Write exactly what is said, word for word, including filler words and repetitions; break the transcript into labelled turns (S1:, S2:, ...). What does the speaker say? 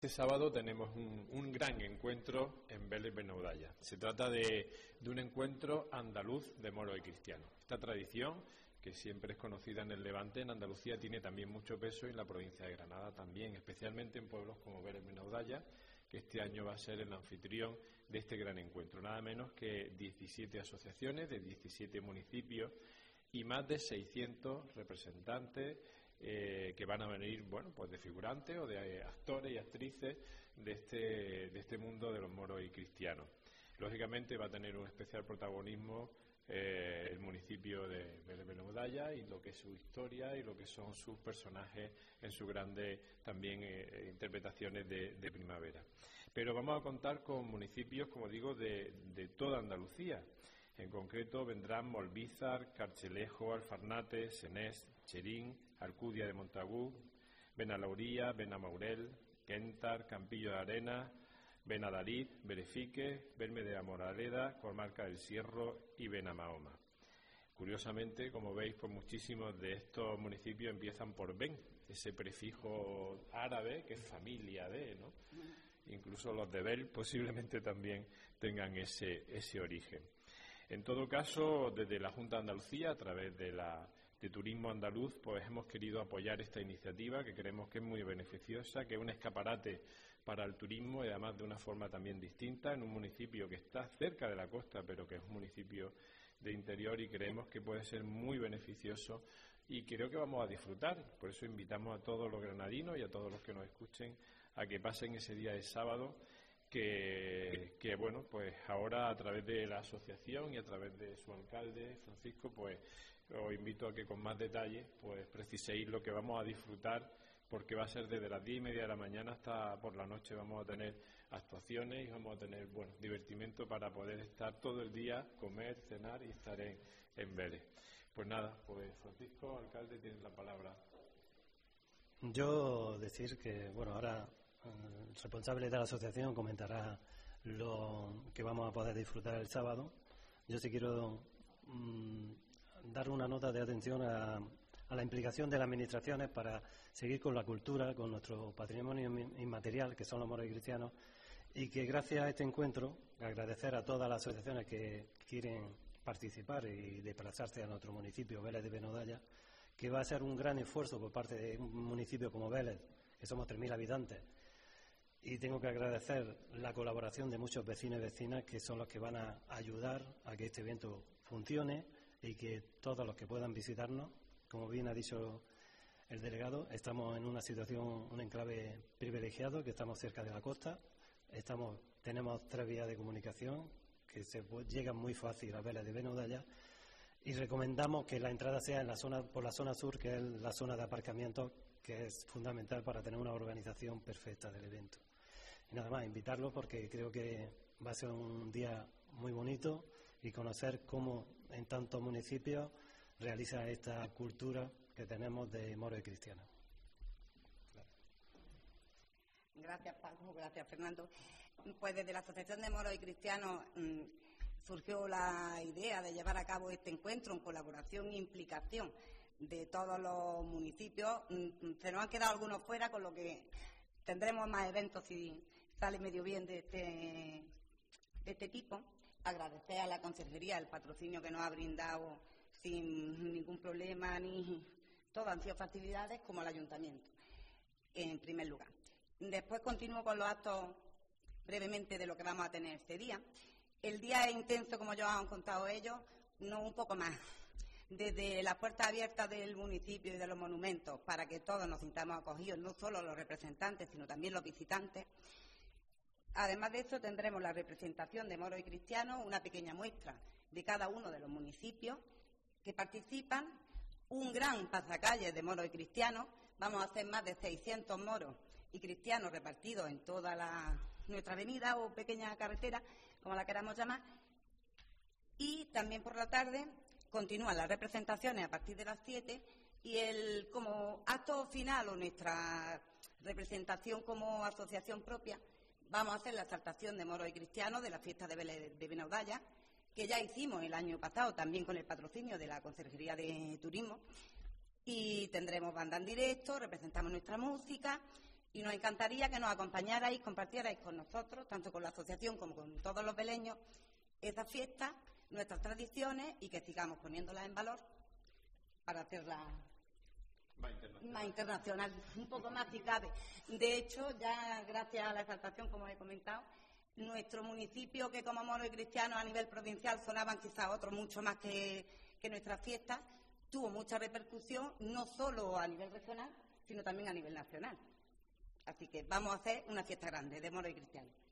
S1: Este sábado tenemos un, un gran encuentro en Vélez Benaudalla. Se trata de, de un encuentro andaluz de moros y cristianos. Esta tradición, que siempre es conocida en el Levante, en Andalucía tiene también mucho peso y en la provincia de Granada también, especialmente en pueblos como Vélez Benaudalla, que este año va a ser el anfitrión de este gran encuentro. Nada menos que diecisiete asociaciones de diecisiete municipios y más de seiscientos representantes eh, que van a venir, bueno, pues de figurantes o de eh, actores y actrices de este, de este mundo de los moros y cristianos. Lógicamente va a tener un especial protagonismo eh, el municipio de Vélez Benaudalla y lo que es su historia y lo que son sus personajes en sus grandes también eh, interpretaciones de, de primavera. Pero vamos a contar con municipios, como digo, de, de toda Andalucía. En concreto vendrán Molvízar, Carchelejo, Alfarnate, Senés, Cherín, Alcudia de Montagut, Benalauría, Benamaurel, Quentar, Campillo de Arena, Benadariz, Berefique, Belme de la Moraleda, Comarca del Sierro y Benamahoma. Curiosamente, como veis, pues muchísimos de estos municipios empiezan por Ben, ese prefijo árabe que es familia de, ¿no? Incluso los de Bel posiblemente también tengan ese, ese origen. En todo caso, desde la Junta de Andalucía, a través de, la, de Turismo Andaluz, pues hemos querido apoyar esta iniciativa que creemos que es muy beneficiosa, que es un escaparate para el turismo y además de una forma también distinta en un municipio que está cerca de la costa, pero que es un municipio de interior y creemos que puede ser muy beneficioso y creo que vamos a disfrutar. Por eso invitamos a todos los granadinos y a todos los que nos escuchen a que pasen ese día de sábado. Que, que, bueno, pues ahora a través de la asociación y a través de su alcalde, Francisco, pues os invito a que con más detalle pues preciséis lo que vamos a disfrutar, porque va a ser desde las diez y media de la mañana hasta por la noche. Vamos a tener actuaciones y vamos a tener, bueno, divertimento para poder estar todo el día, comer, cenar y estar en, en Vélez. Pues nada, pues Francisco, alcalde, tienes la palabra.
S2: Yo decir que, bueno, ahora el responsable de la asociación comentará lo que vamos a poder disfrutar el sábado. Yo sí quiero mmm, dar una nota de atención a, a la implicación de las administraciones para seguir con la cultura, con nuestro patrimonio inmaterial, que son los moros y cristianos, y que gracias a este encuentro, agradecer a todas las asociaciones que quieren participar y desplazarse a nuestro municipio, Vélez de Benaudalla, que va a ser un gran esfuerzo por parte de un municipio como Vélez, que somos tres mil habitantes. Y tengo que agradecer la colaboración de muchos vecinos y vecinas que son los que van a ayudar a que este evento funcione y que todos los que puedan visitarnos, como bien ha dicho el delegado, estamos en una situación, un enclave privilegiado, que estamos cerca de la costa, estamos, tenemos tres vías de comunicación que se llegan muy fácil a Vélez de Benaudalla y recomendamos que la entrada sea en la zona, por la zona sur, que es la zona de aparcamiento, que es fundamental para tener una organización perfecta del evento. Y nada más, invitarlos porque creo que va a ser un día muy bonito y conocer cómo en tantos municipios realiza esta cultura que tenemos de moros y cristianos.
S3: Gracias, Paco. Gracias, Fernando. Pues desde la Asociación de Moros y Cristianos mmm, surgió la idea de llevar a cabo este encuentro en colaboración e implicación de todos los municipios. Se nos han quedado algunos fuera, con lo que tendremos más eventos si sale medio bien de este, de este tipo. Agradecer a la Conserjería el patrocinio que nos ha brindado sin ningún problema, ni todo han sido facilidades, como al Ayuntamiento, en primer lugar. Después continúo con los actos brevemente de lo que vamos a tener este día. El día es intenso, como ya han contado ellos, no un poco más. Desde las puertas abiertas del municipio y de los monumentos, para que todos nos sintamos acogidos, no solo los representantes, sino también los visitantes. Además de eso, tendremos la representación de moros y cristianos, una pequeña muestra de cada uno de los municipios que participan, un gran pasacalles de moros y cristianos. Vamos a hacer más de seiscientos moros y cristianos repartidos en toda la, nuestra avenida o pequeña carretera, como la queramos llamar. Y también por la tarde continúan las representaciones a partir de las siete y el como acto final o nuestra representación como asociación propia, vamos a hacer la exaltación de moros y cristianos de la fiesta de Vélez de Benaudalla, que ya hicimos el año pasado también con el patrocinio de la Conserjería de Turismo, y tendremos banda en directo, representamos nuestra música Y nos encantaría que nos acompañarais, compartierais con nosotros, tanto con la asociación como con todos los beleños, esas fiestas, nuestras tradiciones, y que sigamos poniéndolas en valor para hacerlas
S1: más internacional.
S3: más internacional, un poco más si cabe. De hecho, ya gracias a la exaltación, como he comentado, nuestro municipio, que como moro y cristiano a nivel provincial sonaban quizás otros mucho más que, que nuestras fiestas, tuvo mucha repercusión, no solo a nivel regional, sino también a nivel nacional. Así que vamos a hacer una fiesta grande de moro y cristiano.